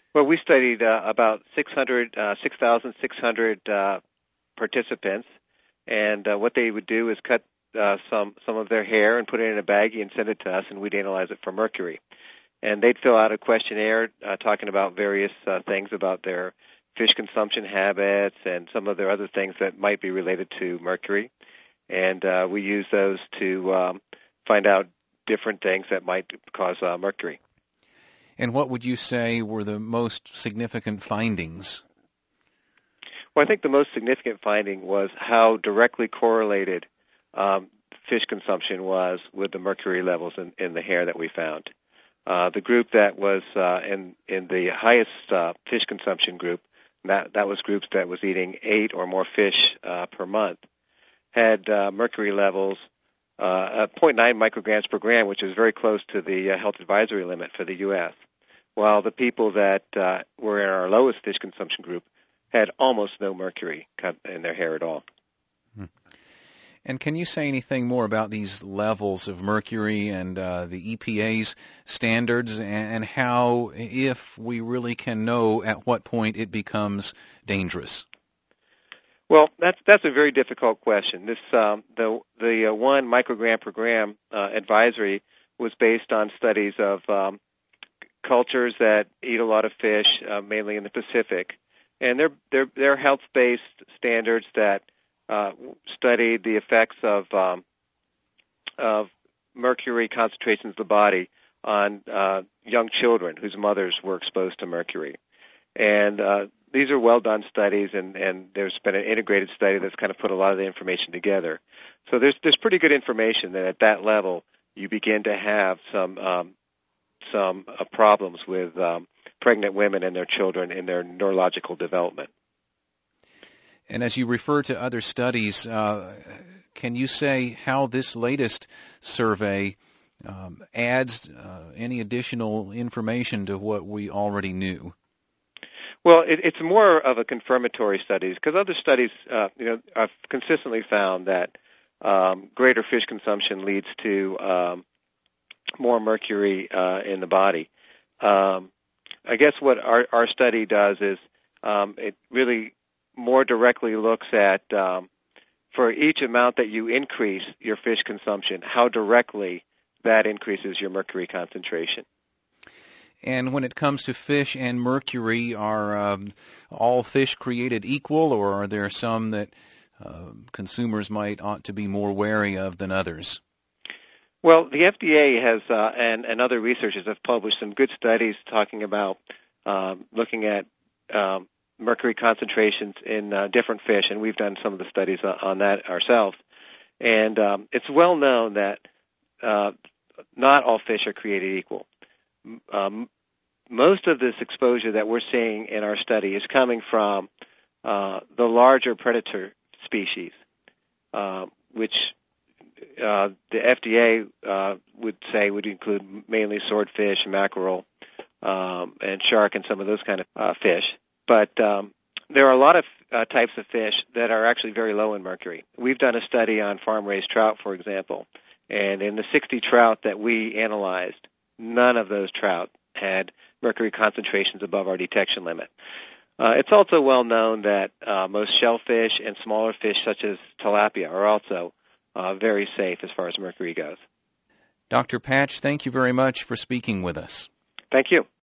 Well, we studied about 6,600 participants, and what they would do is cut some of their hair and put it in a baggie and send it to us, and we'd analyze it for mercury. And they'd fill out a questionnaire talking about various things about their fish consumption habits and some of their other things that might be related to mercury. And we use those to find out different things that might cause mercury. And what would you say were the most significant findings? Well, I think the most significant finding was how directly correlated fish consumption was with the mercury levels in the hair that we found. The group that was in the highest fish consumption group, that was groups that was eating 8 or more fish per month, had mercury levels at 0.9 micrograms per gram, which is very close to the health advisory limit for the U.S., while the people that were in our lowest fish consumption group had almost no mercury in their hair at all. And can you say anything more about these levels of mercury and the EPA's standards and how, if we really can know at what point it becomes dangerous? Well, that's a very difficult question. This the 1 microgram per gram advisory was based on studies of cultures that eat a lot of fish, mainly in the Pacific, and they're health-based standards that studied the effects of mercury concentrations of the body on young children whose mothers were exposed to mercury. And these are well-done studies, and there's been an integrated study that's kind of put a lot of the information together. So there's pretty good information that at that level you begin to have some problems with pregnant women and their children in their neurological development. And as you refer to other studies, can you say how this latest survey adds any additional information to what we already knew? Well, it's more of a confirmatory study because other studies, have consistently found that greater fish consumption leads to more mercury in the body. I guess what our study does is it really more directly looks at, for each amount that you increase your fish consumption, how directly that increases your mercury concentration. And when it comes to fish and mercury, are all fish created equal, or are there some that consumers ought to be more wary of than others? Well, the FDA has and other researchers have published some good studies talking about looking at mercury concentrations in different fish, and we've done some of the studies on that ourselves. And it's well known that not all fish are created equal. Most of this exposure that we're seeing in our study is coming from the larger predator species, which the FDA would say would include mainly swordfish, mackerel, and shark, and some of those kind of fish. But there are a lot of types of fish that are actually very low in mercury. We've done a study on farm-raised trout, for example, and in the 60 trout that we analyzed, none of those trout had mercury concentrations above our detection limit. It's also well known that most shellfish and smaller fish, such as tilapia, are also very safe as far as mercury goes. Dr. Patch, thank you very much for speaking with us. Thank you.